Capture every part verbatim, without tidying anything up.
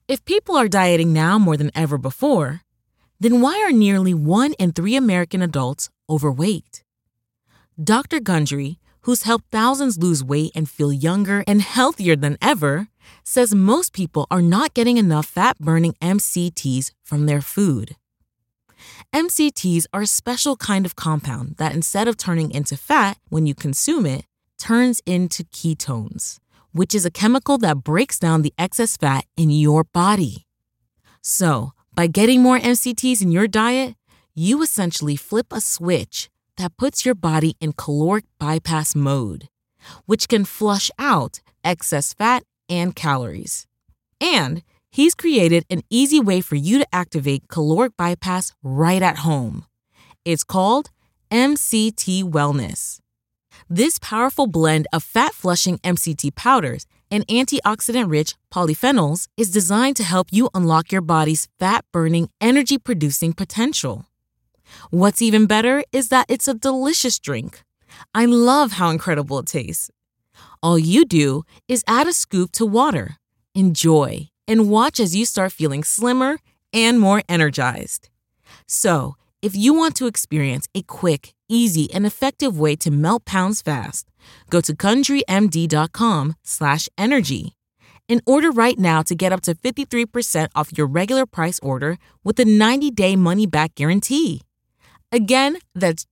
If people are dieting now more than ever before, then why are nearly one in three American adults overweight? Doctor Gundry, who's helped thousands lose weight and feel younger and healthier than ever, says most people are not getting enough fat-burning M C Ts from their food. M C Ts are a special kind of compound that, instead of turning into fat when you consume it, turns into ketones, which is a chemical that breaks down the excess fat in your body. So, by getting more M C Ts in your diet, you essentially flip a switch that puts your body in caloric bypass mode, which can flush out excess fat and calories. And he's created an easy way for you to activate caloric bypass right at home. It's called M C T Wellness. This powerful blend of fat-flushing M C T powders and antioxidant-rich polyphenols is designed to help you unlock your body's fat-burning, energy-producing potential. What's even better is that it's a delicious drink. I love how incredible it tastes. All you do is add a scoop to water, enjoy, and watch as you start feeling slimmer and more energized. So, if you want to experience a quick, easy, and effective way to melt pounds fast, go to GundryMD.com slash energy and order right now to get up to fifty-three percent off your regular price order with a ninety-day money-back guarantee. Again, that's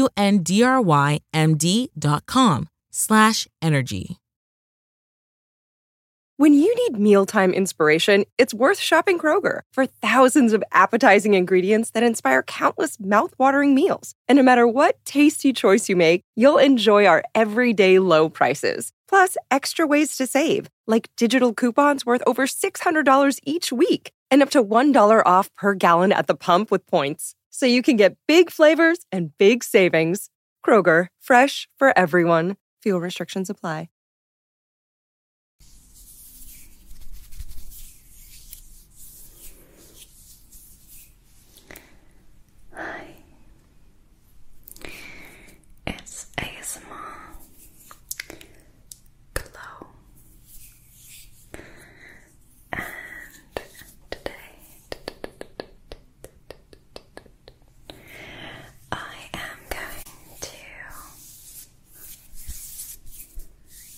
G-U-N-D-R-Y-M-D.com slash energy. When you need mealtime inspiration, it's worth shopping Kroger for thousands of appetizing ingredients that inspire countless mouth-watering meals. And no matter what tasty choice you make, you'll enjoy our everyday low prices. Plus, extra ways to save, like digital coupons worth over six hundred dollars each week and up to one dollar off per gallon at the pump with points. So you can get big flavors and big savings. Kroger, fresh for everyone. Fuel restrictions apply. Hi, it's A S M R Glow, and today I am going to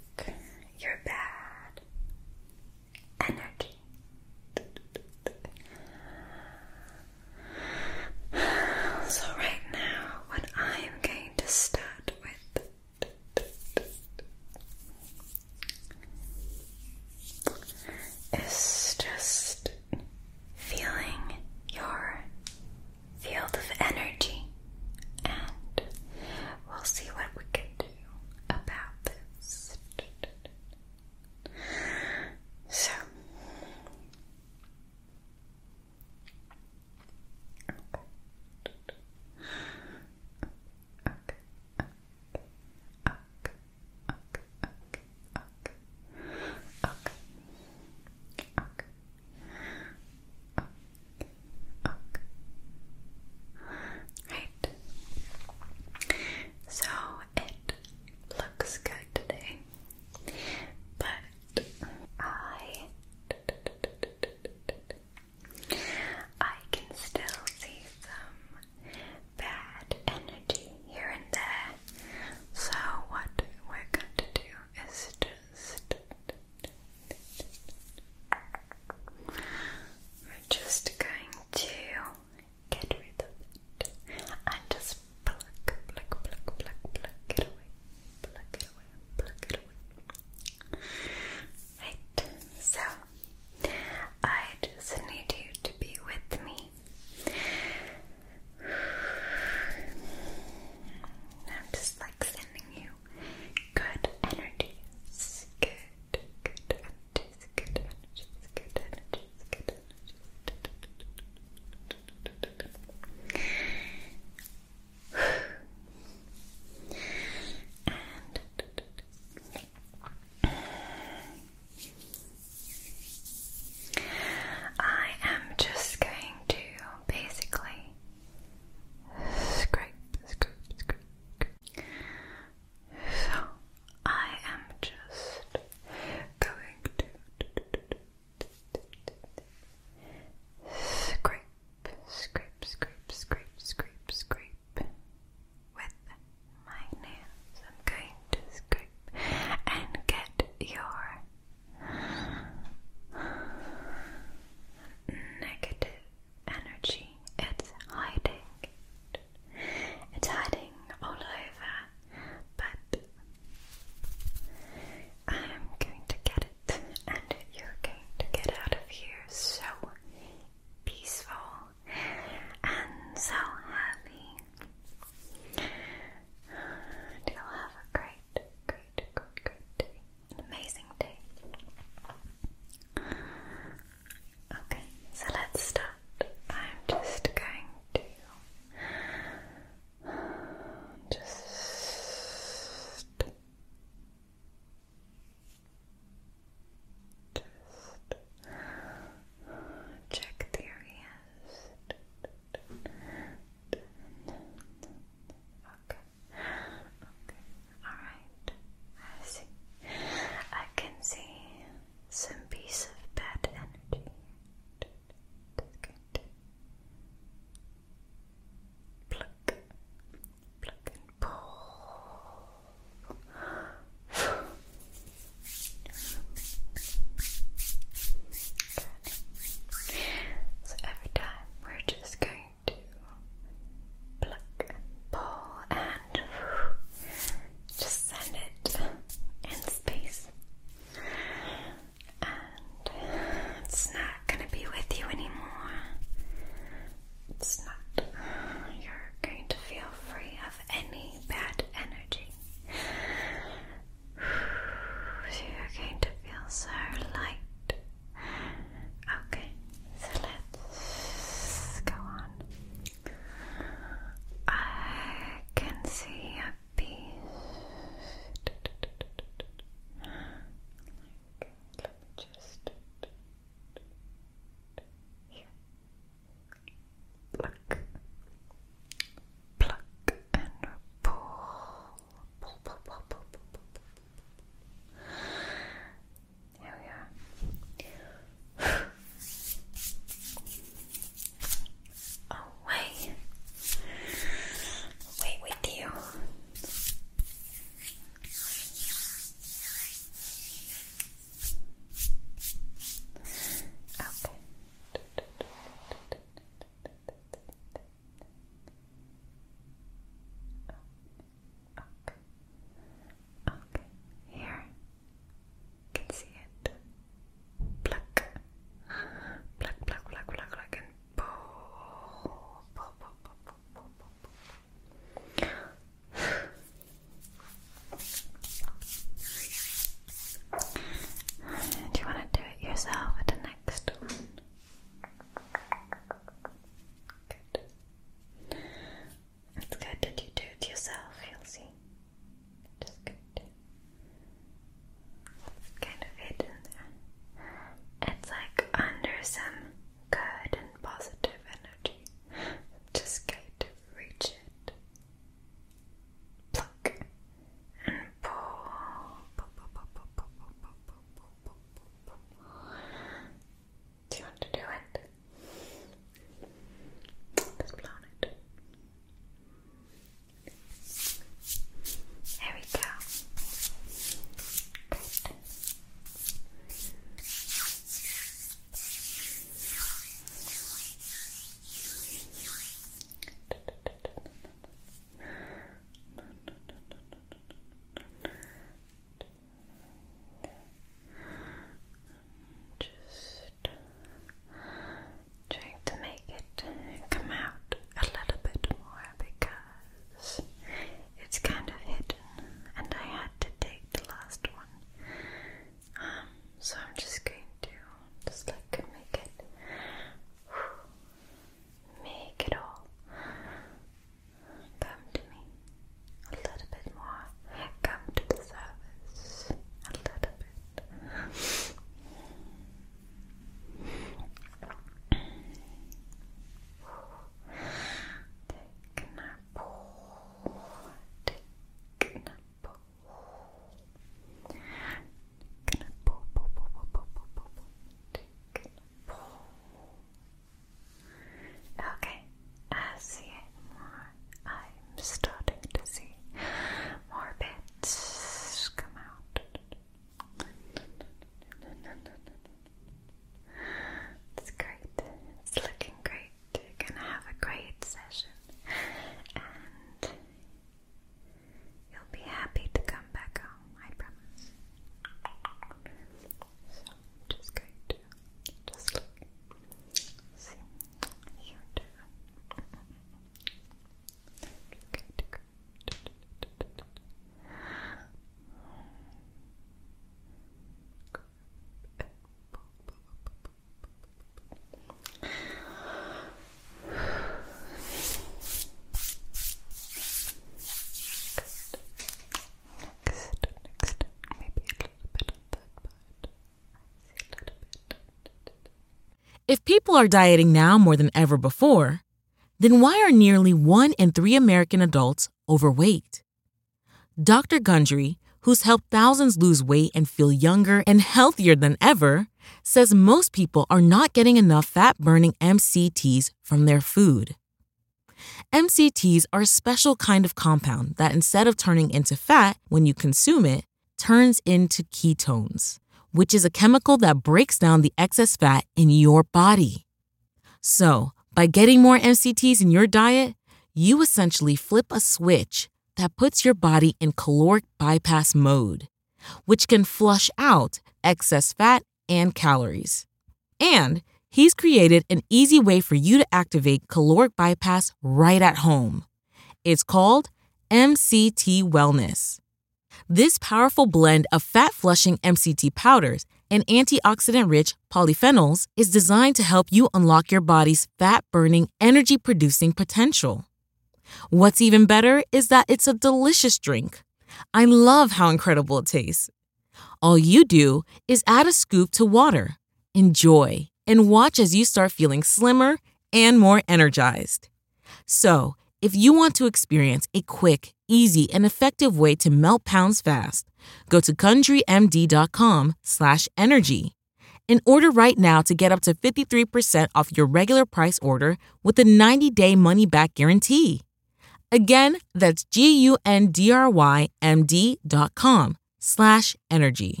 If people are dieting now more than ever before, then why are nearly one in three American adults overweight? Doctor Gundry, who's helped thousands lose weight and feel younger and healthier than ever, says most people are not getting enough fat-burning M C Ts from their food. M C Ts are a special kind of compound that, instead of turning into fat when you consume it, turns into ketones, which is a chemical that breaks down the excess fat in your body. So, by getting more M C Ts in your diet, you essentially flip a switch that puts your body in caloric bypass mode, which can flush out excess fat and calories. And he's created an easy way for you to activate caloric bypass right at home. It's called M C T Wellness. This powerful blend of fat-flushing M C T powders and antioxidant-rich polyphenols is designed to help you unlock your body's fat-burning, energy-producing potential. What's even better is that it's a delicious drink. I love how incredible it tastes. All you do is add a scoop to water, enjoy, and watch as you start feeling slimmer and more energized. So, if you want to experience a quick, easy, and effective way to melt pounds fast, go to gundrymd.com slash energy and order right now to get up to fifty-three percent off your regular price order with a ninety-day money-back guarantee. Again, that's G-U-N-D-R-Y-M-D dot com slash energy.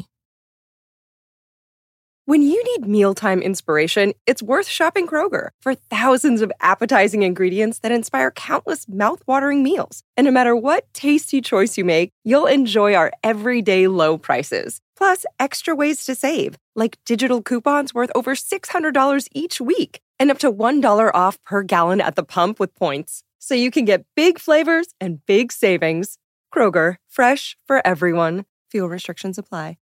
When you need mealtime inspiration, it's worth shopping Kroger for thousands of appetizing ingredients that inspire countless mouth-watering meals. And no matter what tasty choice you make, you'll enjoy our everyday low prices. Plus, extra ways to save, like digital coupons worth over six hundred dollars each week and up to one dollar off per gallon at the pump with points. So you can get big flavors and big savings. Kroger, fresh for everyone. Fuel restrictions apply.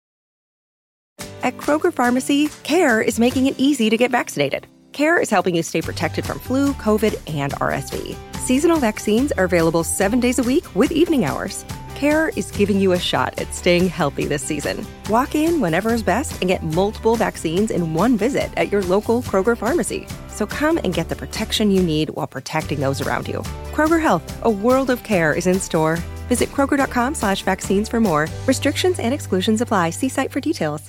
At Kroger Pharmacy, CARE is making it easy to get vaccinated. CARE is helping you stay protected from flu, COVID, and R S V. Seasonal vaccines are available seven days a week with evening hours. CARE is giving you a shot at staying healthy this season. Walk in whenever is best and get multiple vaccines in one visit at your local Kroger Pharmacy. So come and get the protection you need while protecting those around you. Kroger Health, a world of care, is in store. Visit kroger.com slash vaccines for more. Restrictions and exclusions apply. See site for details.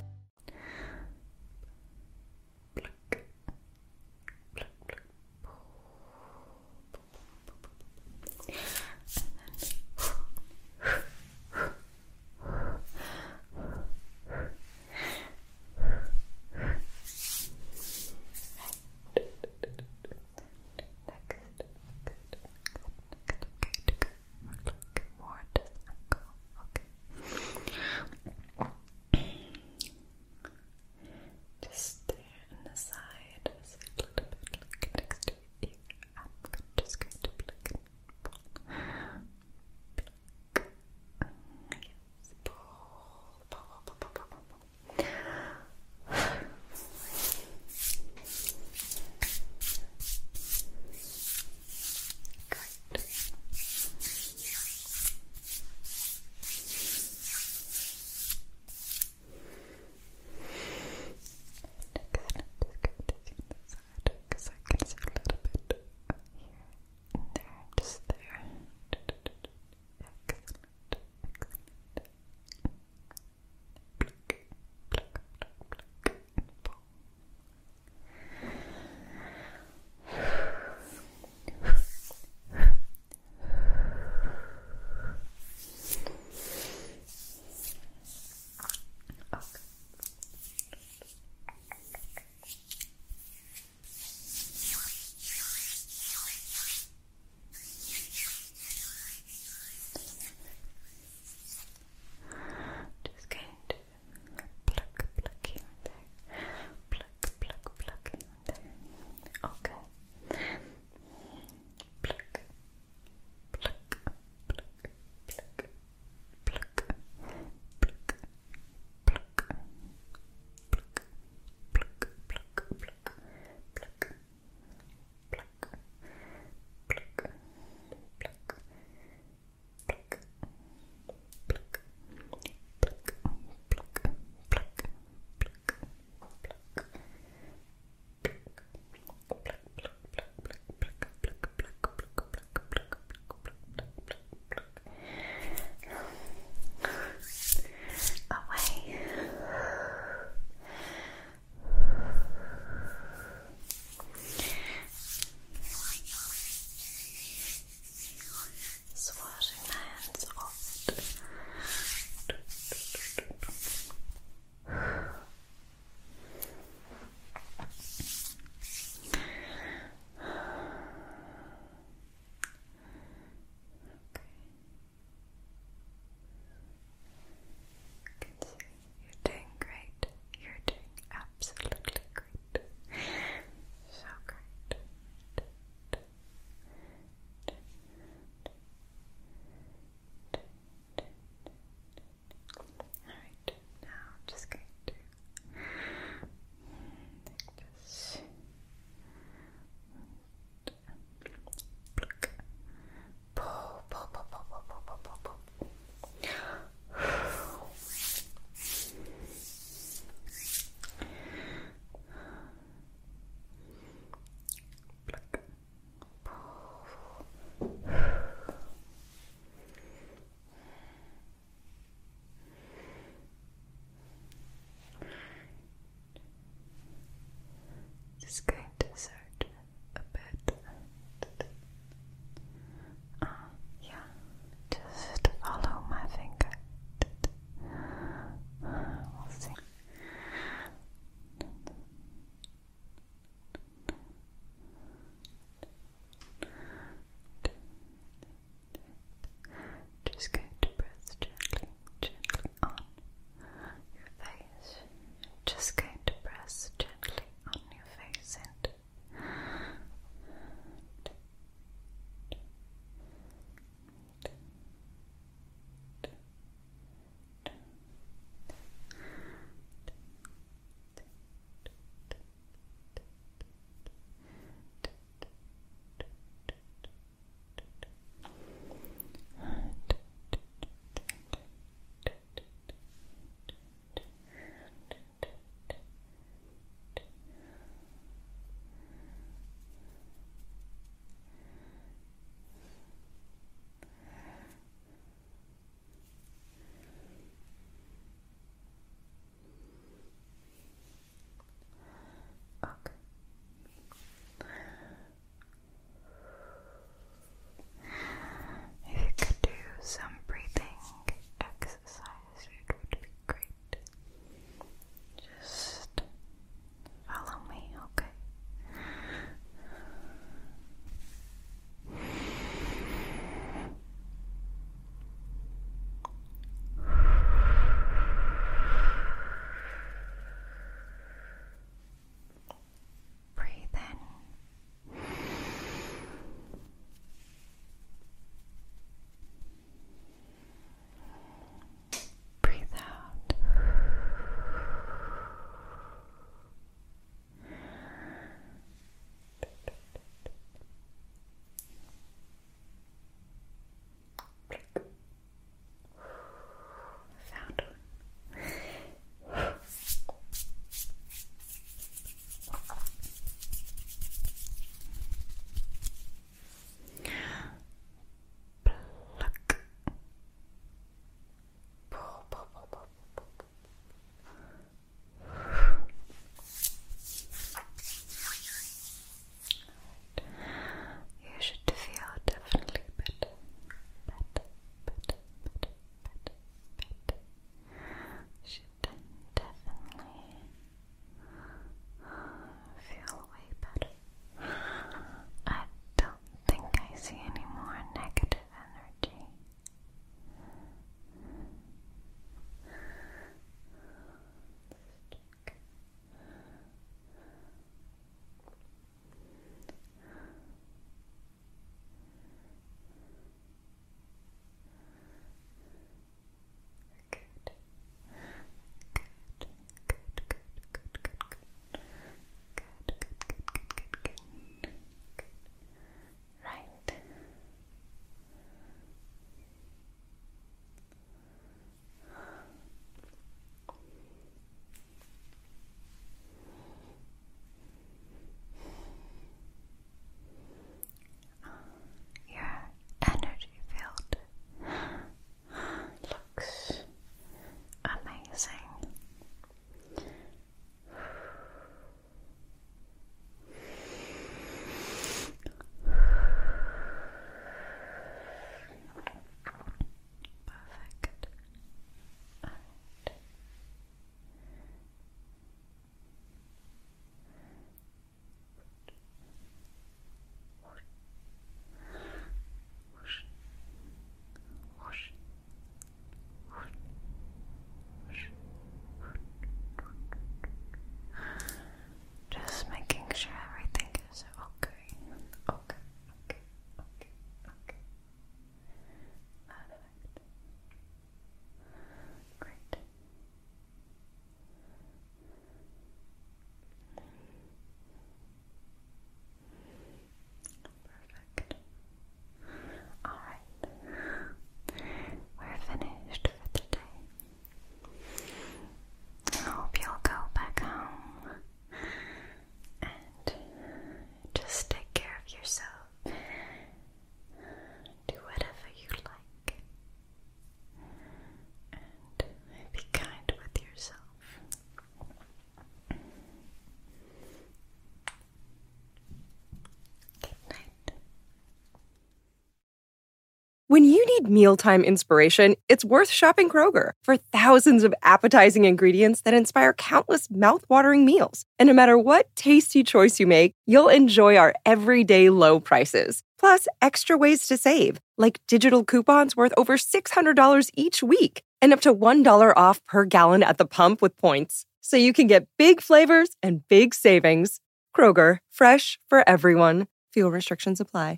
When you need mealtime inspiration, it's worth shopping Kroger for thousands of appetizing ingredients that inspire countless mouth-watering meals. And no matter what tasty choice you make, you'll enjoy our everyday low prices. Plus, extra ways to save, like digital coupons worth over six hundred dollars each week and up to one dollar off per gallon at the pump with points. So you can get big flavors and big savings. Kroger, fresh for everyone. Fuel restrictions apply.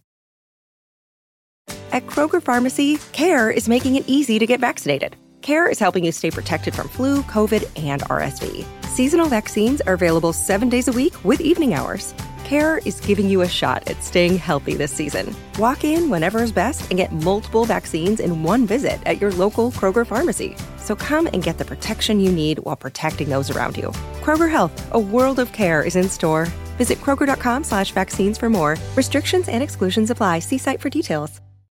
At Kroger Pharmacy, CARE is making it easy to get vaccinated. CARE is helping you stay protected from flu, COVID, and R S V. Seasonal vaccines are available seven days a week with evening hours. CARE is giving you a shot at staying healthy this season. Walk in whenever is best and get multiple vaccines in one visit at your local Kroger pharmacy. So come and get the protection you need while protecting those around you. Kroger Health, a world of care, is in store. Visit Kroger.com slash vaccines for more. Restrictions and exclusions apply. See site for details.